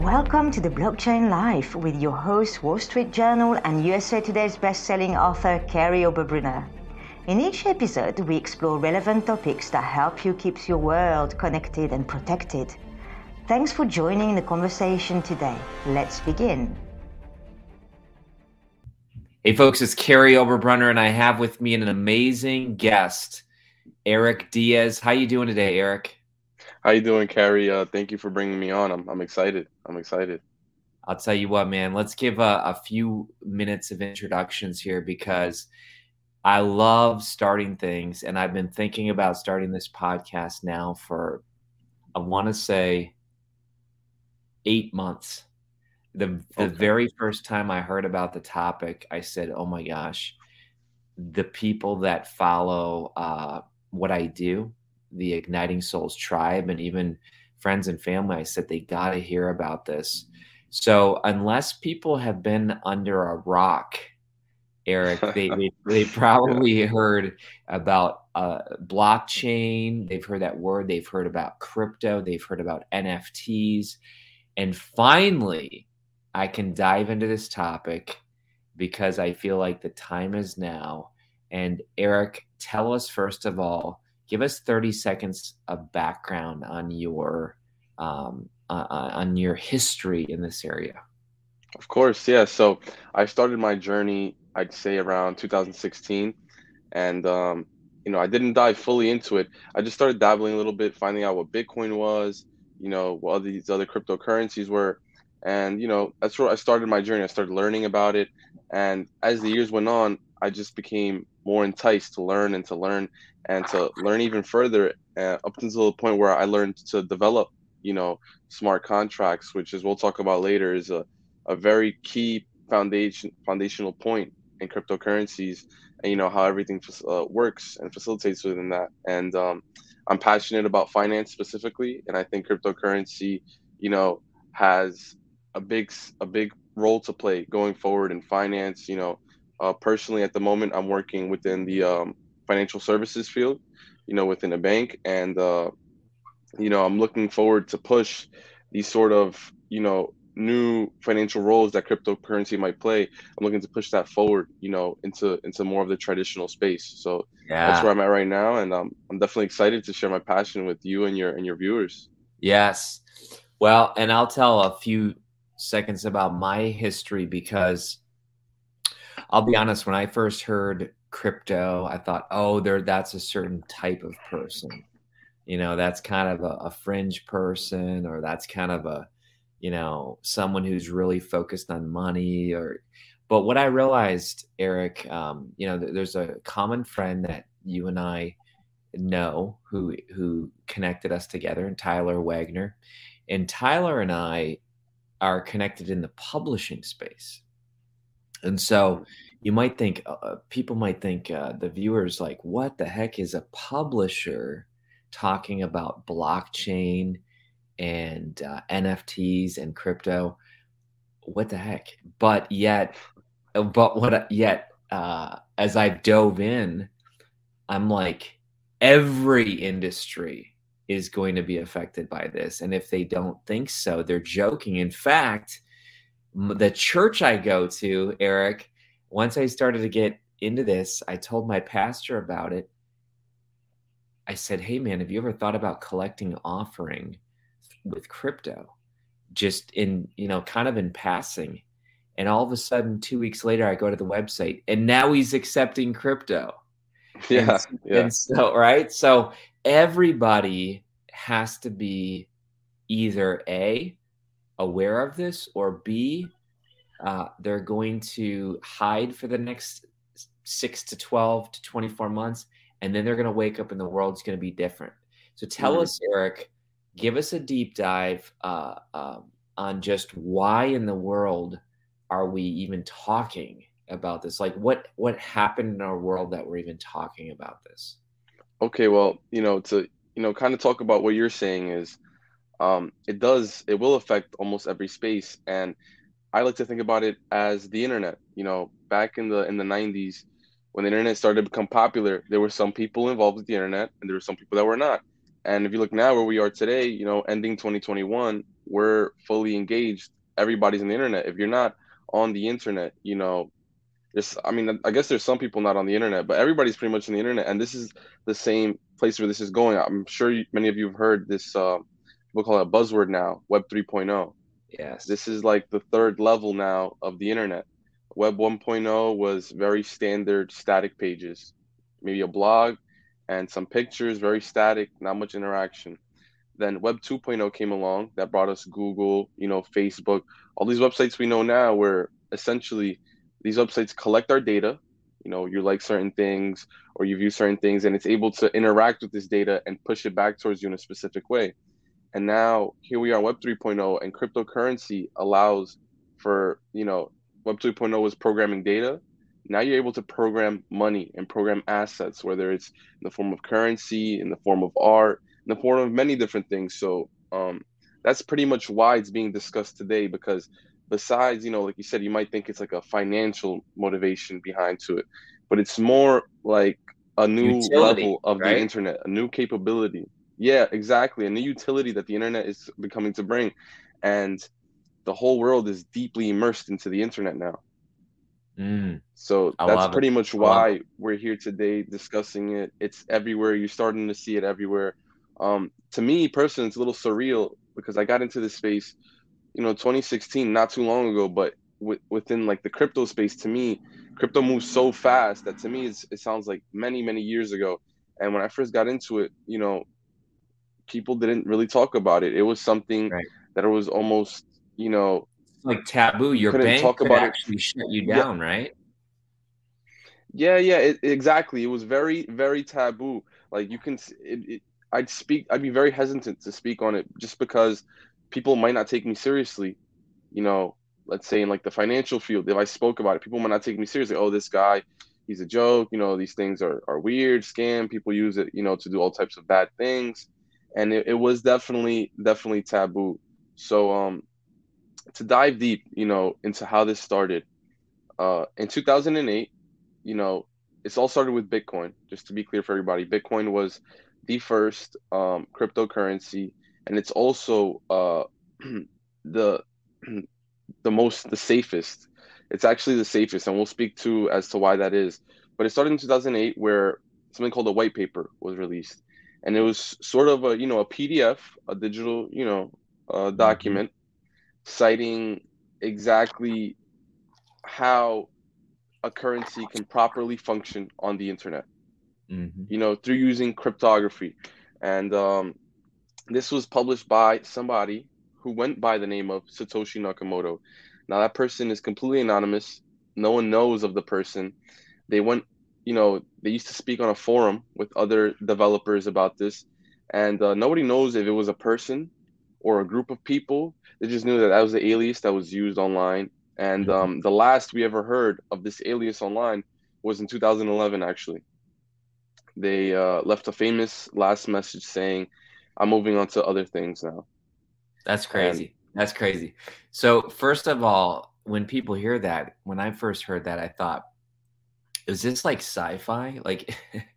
Welcome to the Blockchain Life with your host, Wall Street Journal and USA Today's best-selling author, Kerry Oberbrunner. In each episode, we explore relevant topics that help you keep your world connected and protected. Thanks for joining the conversation today. Let's begin. Hey folks, it's Kerry Oberbrunner, and I have with me an amazing guest, Eric Diaz. How you doing today, Eric? How you doing, Kerry? Thank you for bringing me on. I'm excited. I'll tell you what, man. Let's give a few minutes of introductions here because I love starting things, and I've been thinking about starting this podcast now for, I want to say, 8 months. The very first time I heard about the topic, I said, oh my gosh, the people that follow what I do, the Igniting Souls tribe, and even friends and family, I said they got to hear about this. So unless people have been under a rock, Eric, they probably heard about blockchain. They've heard that word. They've heard about crypto. They've heard about NFTs. And finally, I can dive into this topic because I feel like the time is now. And Eric, tell us first of all, give us 30 seconds of background on your history in this area. Of course, yeah. So I started my journey, I'd say around 2016, and I didn't dive fully into it. I just started dabbling a little bit, finding out what Bitcoin was, what all these other cryptocurrencies were, and that's where I started my journey. I started learning about it, and as the years went on, I just became more enticed to learn and to learn even further, up until the point where I learned to develop, smart contracts, which, as we'll talk about later, is a very key foundational point in cryptocurrencies, and how everything works and facilitates within that. And I'm passionate about finance specifically, and I think cryptocurrency, has a big role to play going forward in finance. Personally, at the moment, I'm working within the financial services field, within a bank, and I'm looking forward to push these sort of new financial roles that cryptocurrency might play. I'm looking to push that forward, into more of the traditional space. So that's where I'm at right now, and I'm definitely excited to share my passion with you and your viewers. Yes. Well, and I'll tell a few seconds about my history because I'll be honest, when I first heard crypto, I thought, that's a certain type of person. That's kind of a fringe person, or that's kind of a, someone who's really focused on money. But what I realized, Eric, there's a common friend that you and I know who connected us together, and Tyler Wagner. And Tyler and I are connected in the publishing space. And so you might think, people might think, the viewers, like, what the heck is a publisher talking about blockchain and NFTs and crypto? What the heck? But yet, as I dove in, I'm like, every industry is going to be affected by this. And if they don't think so, they're joking. In fact, the church I go to, Eric, once I started to get into this, I told my pastor about it. I said, hey, man, have you ever thought about collecting offering with crypto? Just in, kind of in passing. And all of a sudden, 2 weeks later, I go to the website and now he's accepting crypto. Yeah. And so, right. So everybody has to be either A, aware of this, or B, they're going to hide for the next 6 to 12 to 24 months. And then they're going to wake up and the world's going to be different. So tell us, Eric, give us a deep dive on just why in the world are we even talking about this? Like what happened in our world that we're even talking about this? Okay, well, to kind of talk about what you're saying is, it will affect almost every space, and I like to think about it as the internet. Back in the 90s, when the internet started to become popular, there were some people involved with the internet, and there were some people that were not. And if you look now where we are today, ending 2021, we're fully engaged. Everybody's on the internet. If you're not on the internet, I mean, I guess there's some people not on the internet, but everybody's pretty much on the internet. And this is the same place where this is going. I'm sure many of you have heard this, people call it a buzzword now, Web 3.0. Yes. This is like the third level now of the internet. Web 1.0 was very standard static pages, maybe a blog and some pictures, very static, not much interaction. Then Web 2.0 came along that brought us Google, Facebook, all these websites we know now, where essentially these websites collect our data. You like certain things or you view certain things, and it's able to interact with this data and push it back towards you in a specific way. And now here we are, Web 3.0, and cryptocurrency allows for, Web 2.0 was programming data. Now you're able to program money and program assets, whether it's in the form of currency, in the form of art, in the form of many different things. So that's pretty much why it's being discussed today, because besides, like you said, you might think it's like a financial motivation behind to it, but it's more like a new level of the internet, a new capability. Yeah, exactly. A new utility that the internet is becoming to bring. And the whole world is deeply immersed into the internet now. So that's pretty much why we're here today discussing it. It's everywhere. You're starting to see it everywhere. To me personally, it's a little surreal because I got into this space, 2016, not too long ago, but within like the crypto space, to me, crypto moves so fast that to me, it sounds like many, many years ago. And when I first got into it, people didn't really talk about it. It was something that it was almost, like taboo. Your bank could actually shut you down, right? Yeah, exactly. It was very, very taboo. Like I'd be very hesitant to speak on it just because people might not take me seriously. Let's say in like the financial field, if I spoke about it, people might not take me seriously. Oh, this guy, he's a joke. These things are weird, scam. People use it, to do all types of bad things. And it was definitely taboo. So to dive deep, into how this started, in 2008, it's all started with Bitcoin. Just to be clear for everybody, Bitcoin was the first cryptocurrency, and it's also the the safest. It's actually the safest, and we'll speak to as to why that is. But it started in 2008, where something called a white paper was released, and it was sort of a a PDF, a digital document, citing exactly how a currency can properly function on the internet, through using cryptography. And this was published by somebody who went by the name of Satoshi Nakamoto. Now, that person is completely anonymous. No one knows of the person. They went, they used to speak on a forum with other developers about this. And nobody knows if it was a person or a group of people. They just knew that that was the alias that was used online. And the last we ever heard of this alias online was in 2011, actually. They left a famous last message saying, "I'm moving on to other things now." That's crazy. That's crazy. So first of all, when people hear that, when I first heard that, I thought, is this like sci-fi? Like,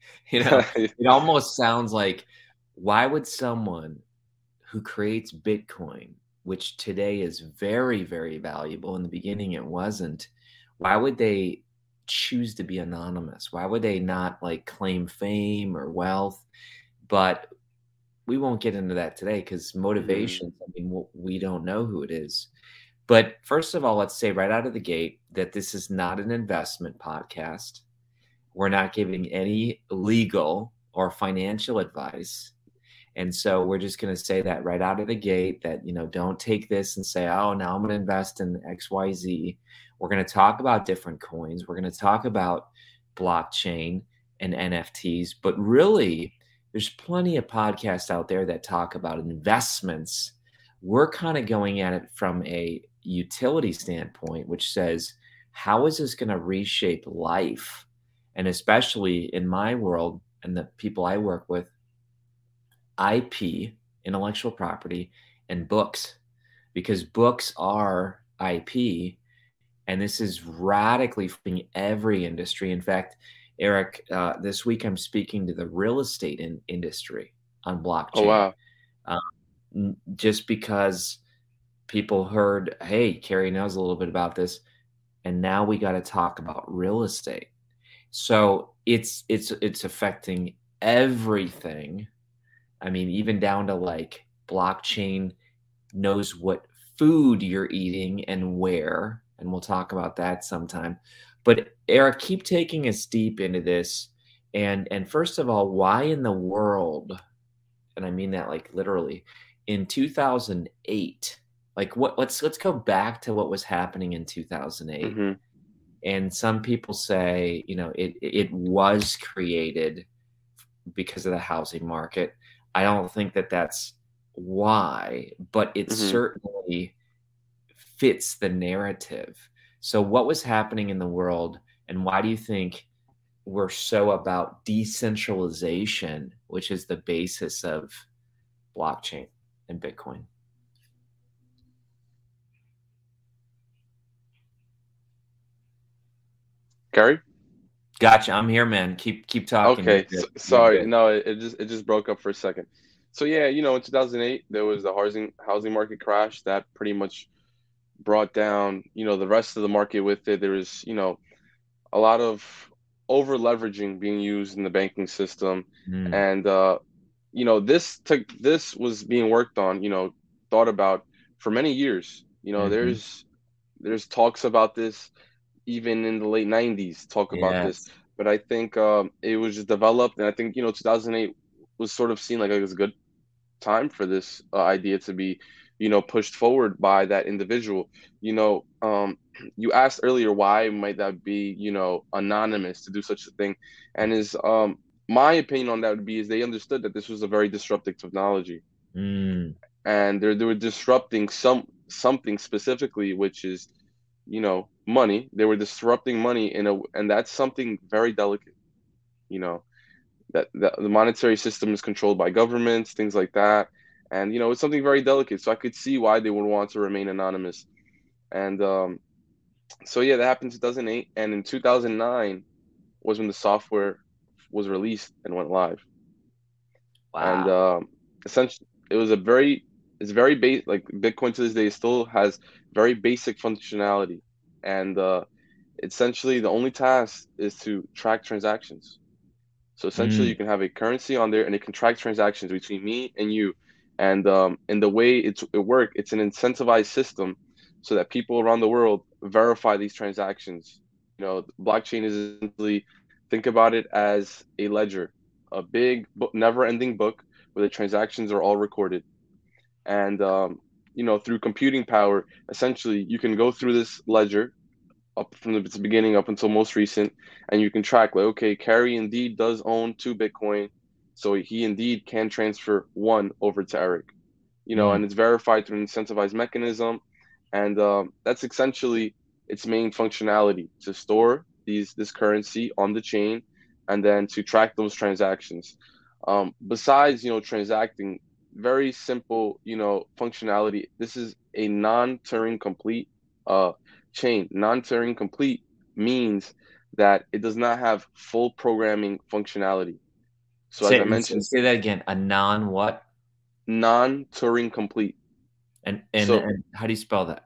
it almost sounds like, why would someone who creates Bitcoin, which today is very, very valuable, in the beginning it wasn't, why would they choose to be anonymous? Why would they not like claim fame or wealth? But we won't get into that today because motivations, I mean, we don't know who it is. But first of all, let's say right out of the gate that this is not an investment podcast. We're not giving any legal or financial advice. And so we're just going to say that right out of the gate that, don't take this and say, oh, now I'm going to invest in XYZ. We're going to talk about different coins. We're going to talk about blockchain and NFTs. But really, there's plenty of podcasts out there that talk about investments. We're kind of going at it from a utility standpoint, which says, how is this going to reshape life? And especially in my world and the people I work with, IP, intellectual property, and books, because books are IP, and this is radically affecting every industry. In fact, Eric, this week I'm speaking to the real estate industry on blockchain. Oh, wow. Just because people heard, hey, Carrie knows a little bit about this, and now we got to talk about real estate. So it's affecting everything. I mean, even down to like blockchain knows what food you're eating and where, and we'll talk about that sometime. But Eric, keep taking us deep into this. And first of all, why in the world, and I mean that like literally, in 2008, like what let's go back to what was happening in 2008. Mm-hmm. And some people say, it was created because of the housing market. I don't think that that's why, but it certainly fits the narrative. So what was happening in the world, and why do you think we're so about decentralization, which is the basis of blockchain and Bitcoin? Gary? Gotcha. I'm here, man. Keep talking. Okay, You're sorry. good. No, it just broke up for a second. So yeah, in 2008 there was the housing market crash that pretty much brought down, the rest of the market with it. There was, a lot of over leveraging being used in the banking system, Mm. and this was being worked on, thought about for many years. Mhm. There's talks about this even in the late 90s, talk about this, Yes. but I think it was just developed, and I think 2008 was sort of seen like it was a good time for this idea to be pushed forward by that individual. You asked earlier, why might that be anonymous to do such a thing, and is my opinion on that would be is they understood that this was a very disruptive technology, Mm. and they were disrupting something specifically, which is money. They were disrupting money and that's something very delicate. you know that the monetary system is controlled by governments, things like that, and it's something very delicate. So I could see why they would want to remain anonymous. And so yeah, that happened in 2008, and in 2009 was when the software was released and went live. And Wow. essentially, it was a very it's very basic. Like Bitcoin to this day still has very basic functionality, and essentially the only task is to track transactions. So essentially, Mm. you can have a currency on there, and it can track transactions between me and you. And the way it work, it's an incentivized system, so that people around the world verify these transactions. Blockchain is essentially, think about it as a ledger, a big book, never-ending book where the transactions are all recorded. And through computing power, essentially, you can go through this ledger up from its beginning up until most recent, and you can track like, okay, Carrie indeed does own 2 Bitcoin, so he indeed can transfer one over to Eric. Mm. And it's verified through an incentivized mechanism, and that's essentially its main functionality, to store this currency on the chain, and then to track those transactions. Besides, transacting, very simple, functionality. This is a non-Turing complete chain. Non-Turing complete means that it does not have full programming functionality. So as I mentioned, Say that again. A non what? non-Turing complete. And So how do you spell that?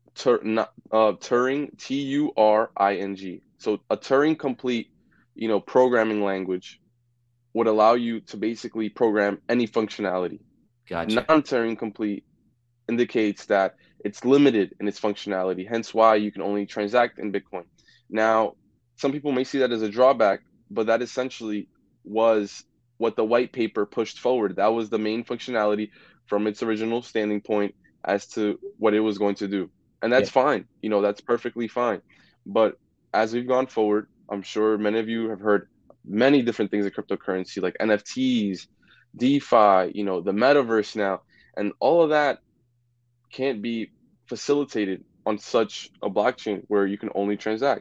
Turing, Turing. So a Turing complete, programming language would allow you to basically program any functionality. Gotcha. Non-Turing complete indicates that it's limited in its functionality, hence why you can only transact in Bitcoin. Now, some people may see that as a drawback, but that essentially was what the white paper pushed forward. That was the main functionality from its original standing point as to what it was going to do. And Yeah. that's fine. That's perfectly fine. But as we've gone forward, I'm sure many of you have heard many different things of cryptocurrency, like NFTs, DeFi, the metaverse now, and all of that can't be facilitated on such a blockchain where you can only transact.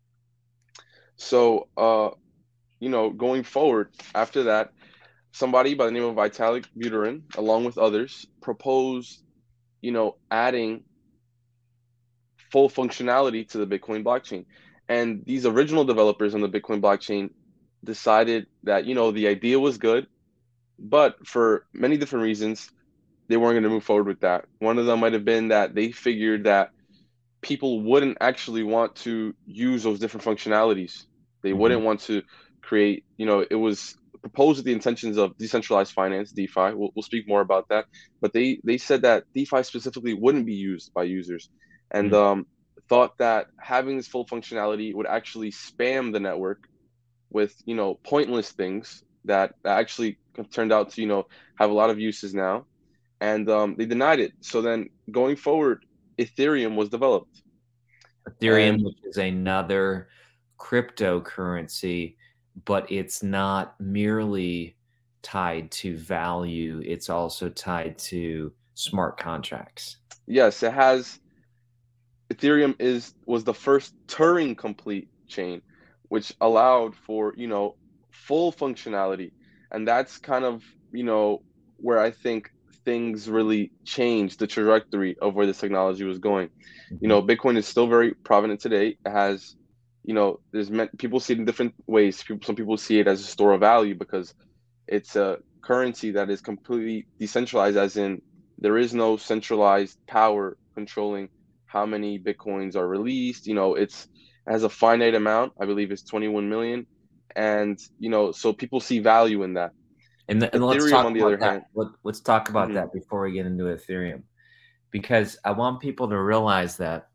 So, going forward after that, somebody by the name of Vitalik Buterin, along with others, proposed, adding full functionality to the Bitcoin blockchain. And these original developers on the Bitcoin blockchain decided that, the idea was good, but for many different reasons, they weren't going to move forward with that. One of them might have been that they figured that people wouldn't actually want to use those different functionalities. They Mhm. wouldn't want to create, it was proposed with the intentions of decentralized finance, DeFi. We'll speak more about that. But they said that DeFi specifically wouldn't be used by users, and Mm. thought that having this full functionality would actually spam the network with, pointless things that actually turned out to, have a lot of uses now. And they denied it. So then going forward, Ethereum was developed. Ethereum, And which is another cryptocurrency, but it's not merely tied to value, it's also tied to smart contracts. yes, it has Ethereum was the first Turing complete chain, which allowed for, full functionality. And that's kind of, where I think things really changed the trajectory of where this technology was going. Mhm. Bitcoin is still very prominent today. It has, people see it in different ways. Some people see it as a store of value because it's a currency that is completely decentralized, as in there is no centralized power controlling how many bitcoins are released. It has a finite amount. I believe it's 21 million, and so people see value in that. And let's Ethereum, talk on the about other that. hand, Let's talk about mhm, that before we get into Ethereum, because I want people to realize that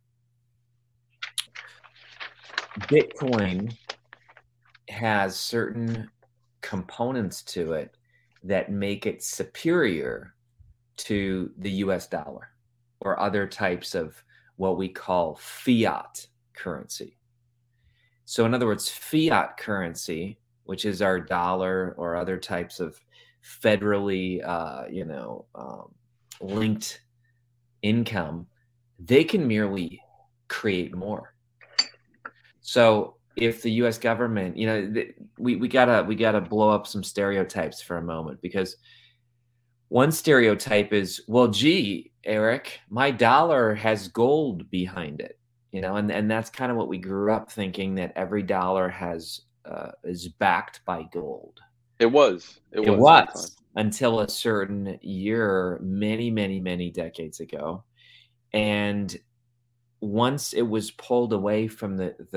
Bitcoin has certain components to it that make it superior to the US dollar or other types of what we call fiat currency. So, in other words, fiat currency, which is our dollar or other types of federally, linked income, they can merely create more. So, if the U.S. government, we gotta blow up some stereotypes for a moment, because one stereotype is, well, gee, Eric, my dollar has gold behind it, and that's kind of what we grew up thinking, that every dollar is backed by gold. it It was at the time. was until a certain year, many, many, many decades ago, and once it was pulled away from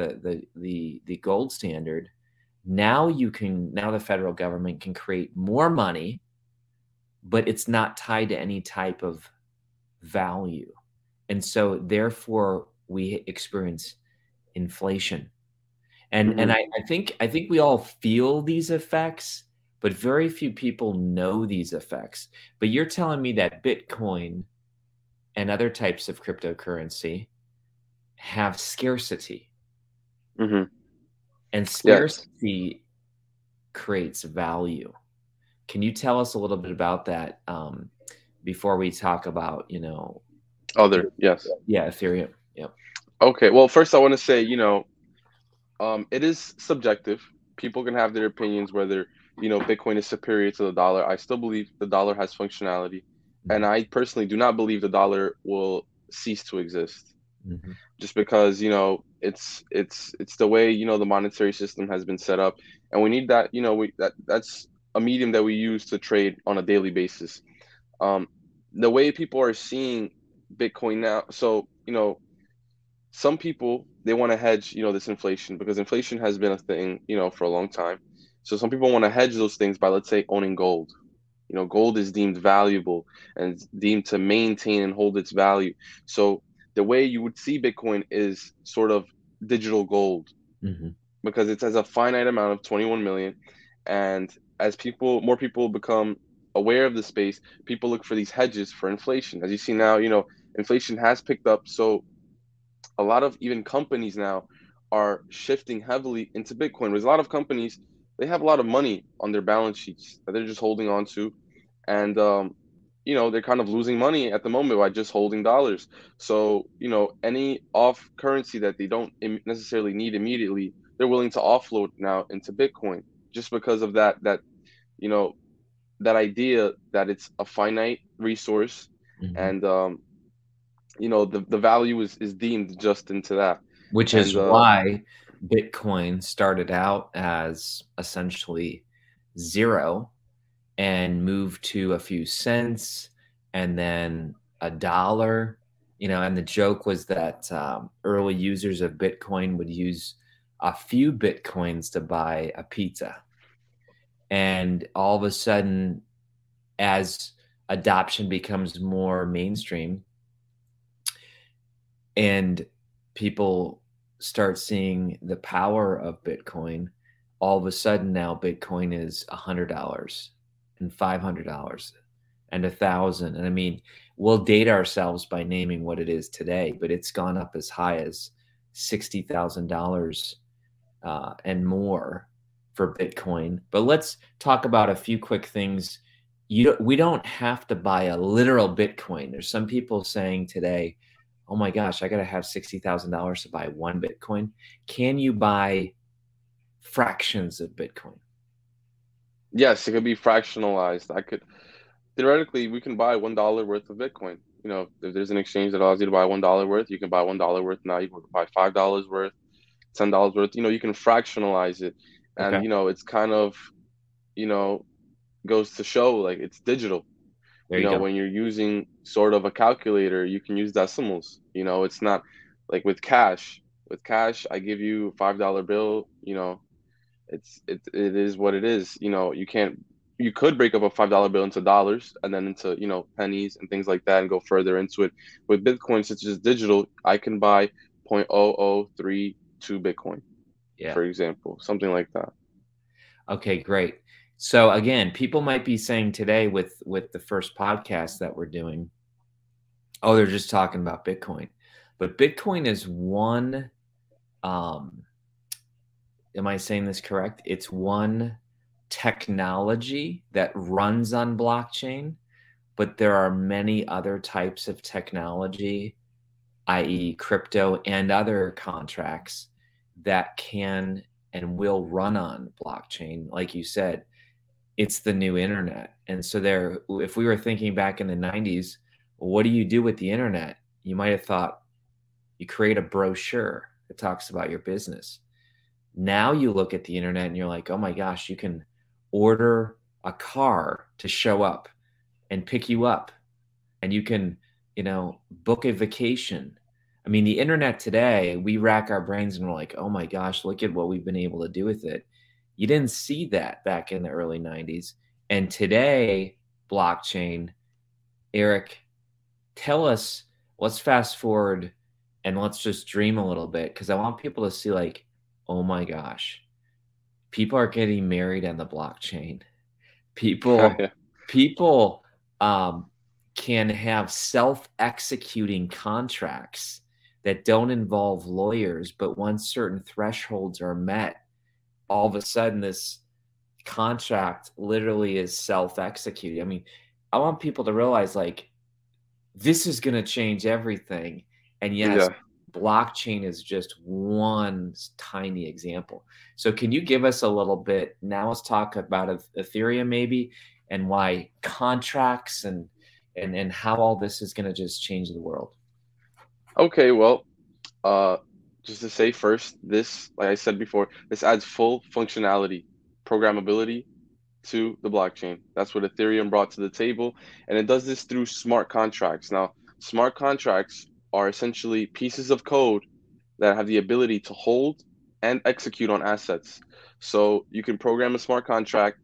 the gold standard, now the federal government can create more money, but it's not tied to any type of value. And so therefore we experience inflation. And Hmm. I think we all feel these effects, but very few people know these effects. But you're telling me that Bitcoin and other types of cryptocurrency have scarcity, Hmm. and Yes. scarcity creates value. Can you tell us a little bit about that, before we talk about, Yes. yeah, Ethereum? Yeah. Okay. Well, first I want to say, it is subjective. People can have their opinions whether, Bitcoin is superior to the dollar. I still believe the dollar has functionality, and Mhm. I personally do not believe the dollar will cease to exist. Mhm. Just because, it's the way, the monetary system has been set up, and we need that. That's a medium that we use to trade on a daily basis. Um, the way people are seeing Bitcoin now, so some people, they want to hedge, this inflation, because inflation has been a thing, for a long time. So some people want to hedge those things by, let's say, owning gold. Gold is deemed valuable and deemed to maintain and hold its value. So the way you would see Bitcoin is sort of digital gold, Mhm. because it has a finite amount of 21 million. And as more people become aware of the space, people look for these hedges for inflation. As you see now, inflation has picked up. So a lot of even companies now are shifting heavily into Bitcoin. There's a lot of companies, they have a lot of money on their balance sheets that they're just holding on to, and they're kind of losing money at the moment by just holding dollars. So any off currency that they don't necessarily need immediately, they're willing to offload now into Bitcoin, just because of that you know that idea that it's a finite resource, Mhm. and the value is deemed just into that. Which is And why Bitcoin started out as essentially zero and moved to a few cents and then $1. And the joke was that early users of Bitcoin would use a few Bitcoins to buy a pizza. And all of a sudden, as adoption becomes more mainstream and people start seeing the power of Bitcoin, all of a sudden now Bitcoin is $100 and $500 and $1,000. And I mean, we'll date ourselves by naming what it is today, but it's gone up as high as $60,000 and more for Bitcoin. But let's talk about a few quick things. We don't have to buy a literal Bitcoin. There's some people saying today, oh my gosh, I got to have $60,000 to buy one Bitcoin. Can you buy fractions of Bitcoin? Yes, it could be fractionalized. Theoretically, we can buy $1 worth of Bitcoin. If there's an exchange that allows you to buy $1 worth, you can buy $1 worth now. You can buy $5 worth, $10 worth. You can fractionalize it. And, Okay. it's kind of, goes to show like it's digital. There you go. When you're using sort of a calculator, you can use decimals. It's not like with cash. With cash, I give you a $5 bill, it is what it is. You could break up a $5 bill into dollars and then into, pennies and things like that and go further into it. With Bitcoin, since it's digital, I can buy 0.0032 Bitcoin, for example, something like that. Okay, great. So again, people might be saying today with the first podcast that we're doing, oh, they're just talking about Bitcoin. But Bitcoin is one, am I saying this correct? It's one technology that runs on blockchain, but there are many other types of technology, i.e. crypto and other contracts that can and will run on blockchain. Like you said, it's the new internet. And so if we were thinking back in the 90s, what do you do with the internet? You might have thought you create a brochure that talks about your business. Now you look at the internet and you're like, oh my gosh, you can order a car to show up and pick you up. And you can, book a vacation. I mean, the internet today, we rack our brains and we're like, oh my gosh, look at what we've been able to do with it. You didn't see that back in the early 90s. And today, blockchain, Eric, tell us, let's fast forward and let's just dream a little bit, because I want people to see like, oh my gosh, people are getting married on the blockchain. People can have self-executing contracts that don't involve lawyers, but once certain thresholds are met, all of a sudden this contract literally is self-executing. I mean, I want people to realize like this is going to change everything. And yes, blockchain is just one tiny example. So can you give us a little bit, now let's talk about Ethereum maybe, and why contracts and how all this is going to just change the world. Okay, well, just to say first, this, like I said before, this adds full functionality, programmability to the blockchain. That's what Ethereum brought to the table. And it does this through smart contracts. Now, smart contracts are essentially pieces of code that have the ability to hold and execute on assets. So you can program a smart contract,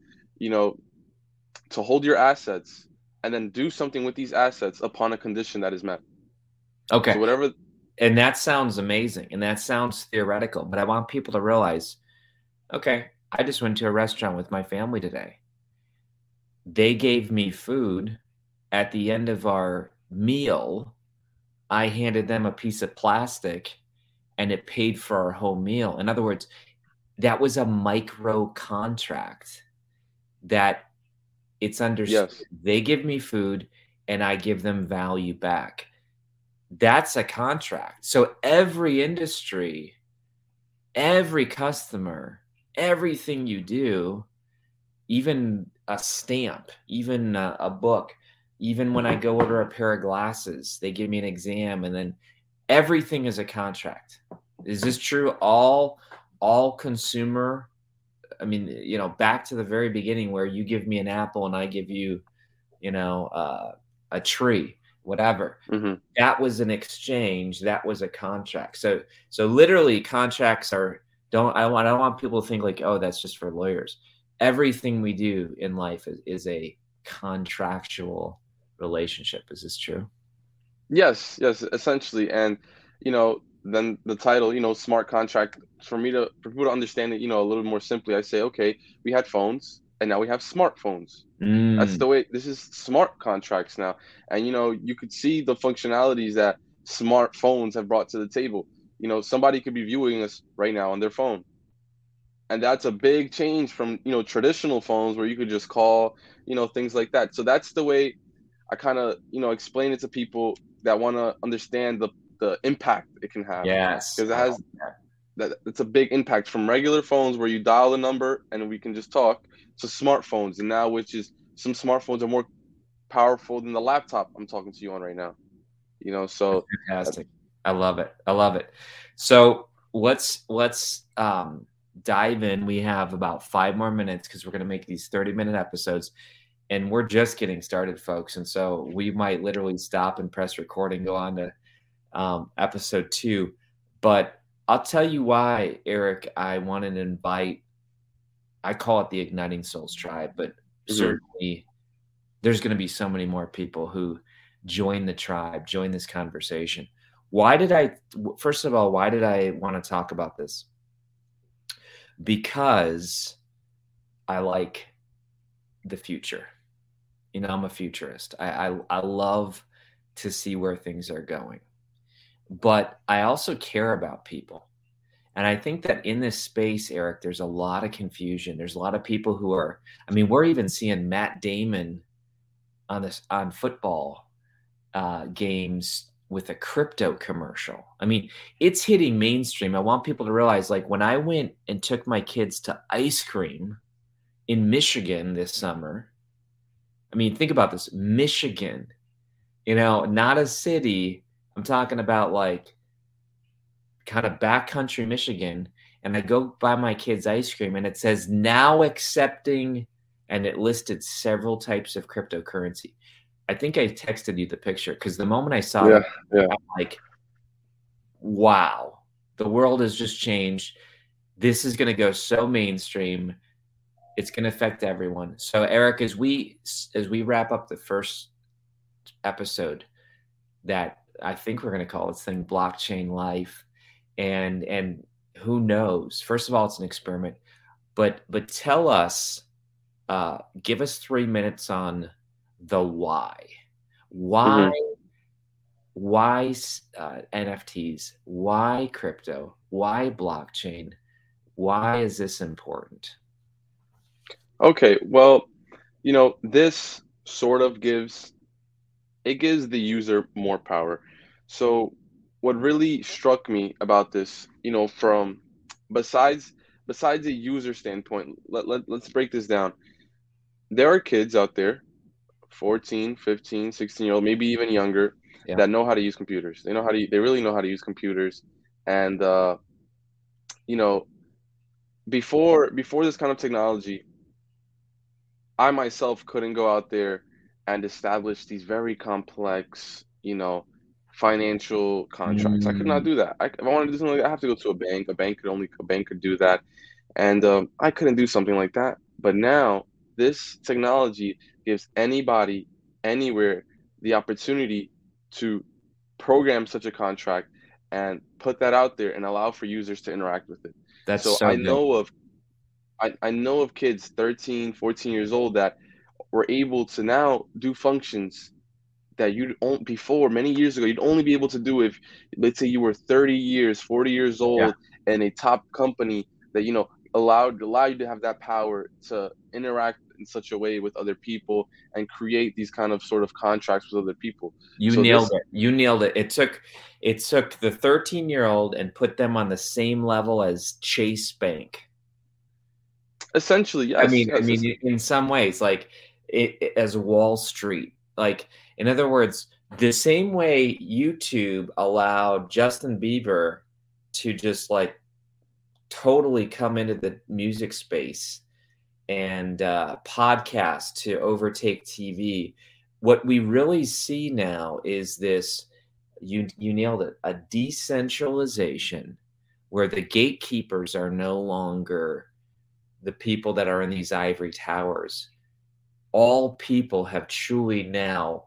to hold your assets and then do something with these assets upon a condition that is met. Okay. So whatever. And that sounds amazing. And that sounds theoretical, but I want people to realize, okay, I just went to a restaurant with my family today. They gave me food. At the end of our meal, I handed them a piece of plastic and it paid for our whole meal. In other words, that was a micro contract that it's understood. Yes. They give me food and I give them value back. That's a contract. So every industry, every customer, everything you do, even a stamp, even a book, even when I go order a pair of glasses, they give me an exam, and then everything is a contract. Is this true? All consumer, I mean, back to the very beginning where you give me an apple and I give you, a tree, whatever. Mm-hmm. That was an exchange. That was a contract. So literally contracts are, I don't want people to think like, oh, that's just for lawyers. Everything we do in life is a contractual relationship. Is this true? Yes, essentially. And, then the title, smart contract, for people to understand it, a little more simply, I say, okay, we had phones and now we have smartphones. That's the way. This is smart contracts now. And, you could see the functionalities that smartphones have brought to the table. Somebody could be viewing us right now on their phone. And that's a big change from, traditional phones where you could just call, things like that. So that's the way I kind of, explain it to people that want to understand the impact it can have. Yes. Because it has it's a big impact from regular phones where you dial a number and we can just talk, to smartphones. And now, which is, some smartphones are more powerful than the laptop I'm talking to you on right now. So that's fantastic. I love it. So let's dive in. We have about 5 more minutes because we're going to make these 30-minute episodes. And we're just getting started, folks. And so we might literally stop and press record and go on to episode 2. But I'll tell you why, Eric, I wanted to invite, I call it the Igniting Souls Tribe, but certainly there's going to be so many more people who join the tribe, join this conversation. First of all, why did I want to talk about this? Because I like the future. I'm a futurist. I love to see where things are going. But I also care about people. And I think that in this space, Eric, there's a lot of confusion. There's a lot of people who are, we're even seeing Matt Damon on football games with a crypto commercial. It's hitting mainstream. I want people to realize, like, when I went and took my kids to ice cream in Michigan this summer, think about this, Michigan, not a city. I'm talking about like kind of backcountry Michigan. And I go buy my kids ice cream and it says now accepting, and it listed several types of cryptocurrency. I think I texted you the picture because the moment I saw it, I'm like, wow, the world has just changed. This is going to go so mainstream. It's going to affect everyone. So, Eric, as we wrap up the first episode, that I think we're going to call this thing Blockchain Life, and who knows? First of all, it's an experiment, but tell us, give us 3 minutes on the why. Why NFTs? Why crypto? Why blockchain? Why is this important? Okay, well, this sort of gives the user more power. So what really struck me about this, from besides a user standpoint, let's break this down. There are kids out there, 14, 15, 16-year-old, maybe even younger, that know how to use computers. They really know how to use computers. And before this kind of technology, I myself couldn't go out there and establish these very complex, financial contracts. I could not do that. If I wanted to do something like that, I have to go to a bank. A bank could do that, and I couldn't do something like that. But now this technology gives anybody, anywhere, the opportunity to program such a contract and put that out there and allow for users to interact with it. That's so I know of kids 13, 14 years old that were able to now do functions that before, many years ago, you'd only be able to do if, let's say, you were 30 years, 40 years old, and a top company that, allowed you to have that power to interact in such a way with other people and create these kind of sort of contracts with other people. You nailed it. It took the 13-year-old and put them on the same level as Chase Bank. Essentially, yes. In some ways, like as Wall Street, like, in other words, the same way YouTube allowed Justin Bieber to just like totally come into the music space and podcast to overtake TV. what we really see now is this, you nailed it, a decentralization where the gatekeepers are no longer the people that are in these ivory towers. All people have truly now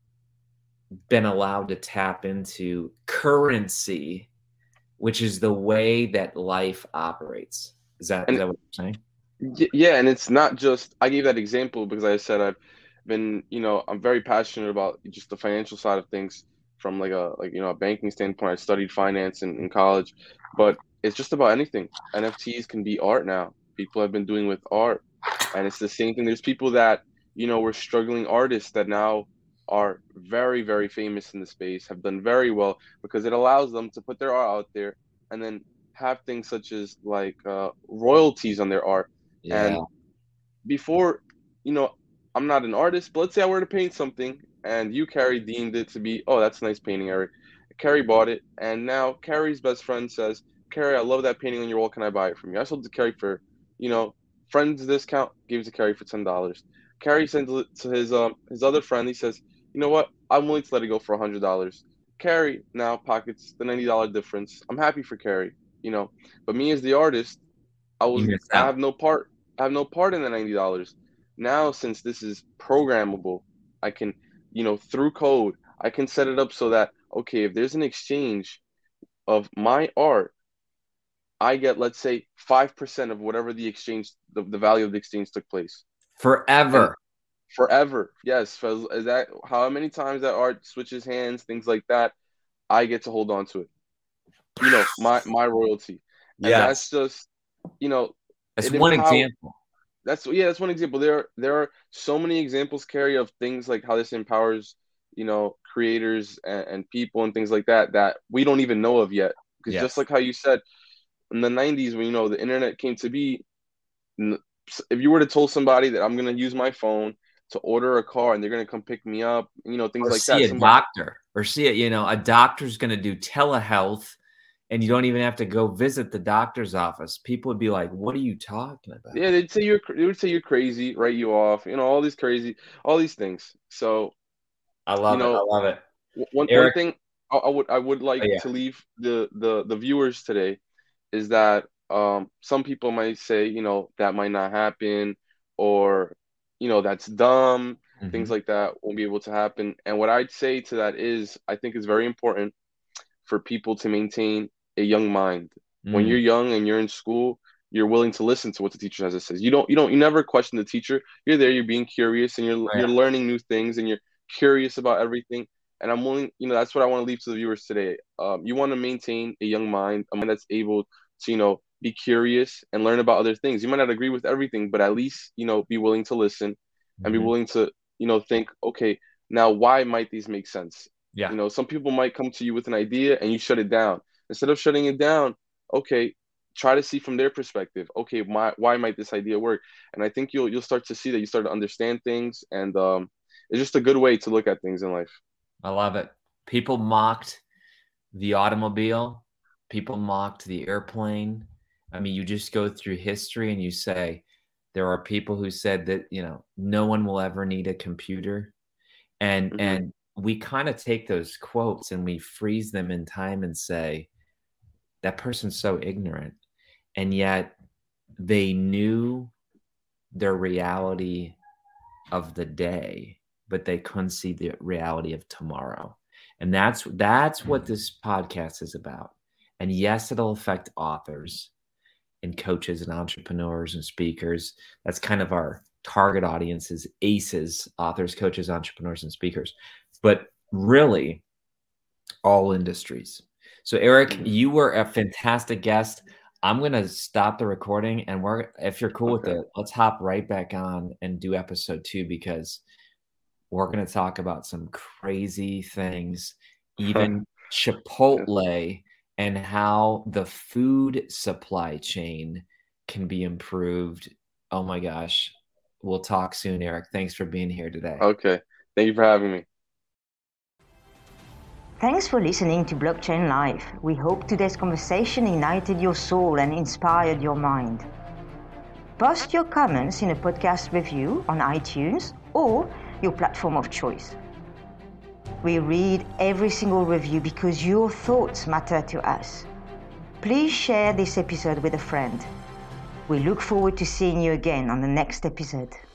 been allowed to tap into currency, which is the way that life operates. Is that what you're saying? Yeah, and it's not just, I gave that example because I said I've been, I'm very passionate about just the financial side of things from a banking standpoint. I studied finance in college, but it's just about anything. NFTs can be art now. People have been doing with art, and it's the same thing. There's people that, were struggling artists that now are very, very famous in the space, have done very well because it allows them to put their art out there and then have things such as royalties on their art. Yeah. And before, I'm not an artist, but let's say I were to paint something and you, Carrie, deemed it to be, oh, that's a nice painting, Eric. Carrie bought it, and now Carrie's best friend says, Carrie, I love that painting on your wall. Can I buy it from you? I sold it to Carrie for, friend's discount, gave it to Carrie for $10. Carrie sends it to his other friend. He says, you know what? I'm willing to let it go for $100. Carrie now pockets the $90 difference. I'm happy for Carrie, but me as the artist, I have no part. I have no part in the $90. Now, since this is programmable, I can, through code, I can set it up so that, okay, if there's an exchange of my art, I get, let's say, 5% of whatever the exchange, the value of the exchange took place. Forever. And forever. Yes. Is that how many times that art switches hands, things like that, I get to hold on to it. My royalty. And that's just, that's one example. That's one example. There are so many examples, Carrie, of things like how this empowers, creators and people and things like that we don't even know of yet. Because just like how you said, in the 90s, when the internet came to be, if you were to tell somebody that I'm going to use my phone to order a car and they're going to come pick me up, things or like see that. A doctor's going to do telehealth, and you don't even have to go visit the doctor's office. People would be like, "What are you talking about?" Yeah, they would say you're crazy, write you off, all these things. So I love it. I love it. One thing I would like to leave the viewers today is that some people might say, that might not happen, or that's dumb. Mm-hmm. Things like that won't be able to happen. And what I'd say to that is, I think it's very important for people to maintain a young mind. When you're young and you're in school, you're willing to listen to what the teacher has to say. You never question the teacher. You're there, you're being curious, and you're learning new things, and you're curious about everything. And I'm willing, that's what I want to leave to the viewers today. You want to maintain a young mind, a mind that's able to, be curious and learn about other things. You might not agree with everything, but at least, be willing to listen and be willing to, think, okay, now why might these make sense? Yeah. Some people might come to you with an idea and you shut it down. Instead of shutting it down, okay, try to see from their perspective, okay, why might this idea work? And I think you'll start to see that you start to understand things, and it's just a good way to look at things in life. I love it. People mocked the automobile. People mocked the airplane. I mean, you just go through history and you say, there are people who said that, no one will ever need a computer. And we kind of take those quotes and we freeze them in time and say, that person's so ignorant. And yet they knew their reality of the day, but they couldn't see the reality of tomorrow. And that's what this podcast is about. And yes, it'll affect authors and coaches and entrepreneurs and speakers. That's kind of our target audience is ACEs, authors, coaches, entrepreneurs, and speakers. But really, all industries. So Eric, you were a fantastic guest. I'm going to stop the recording, and if you're cool with it, let's hop right back on and do episode 2, because we're going to talk about some crazy things, even Chipotle, and how the food supply chain can be improved. Oh my gosh. We'll talk soon, Eric. Thanks for being here today. Okay. Thank you for having me. Thanks for listening to Blockchain Live. We hope today's conversation ignited your soul and inspired your mind. Post your comments in a podcast review on iTunes, or your platform of choice. We read every single review because your thoughts matter to us. Please share this episode with a friend. We look forward to seeing you again on the next episode.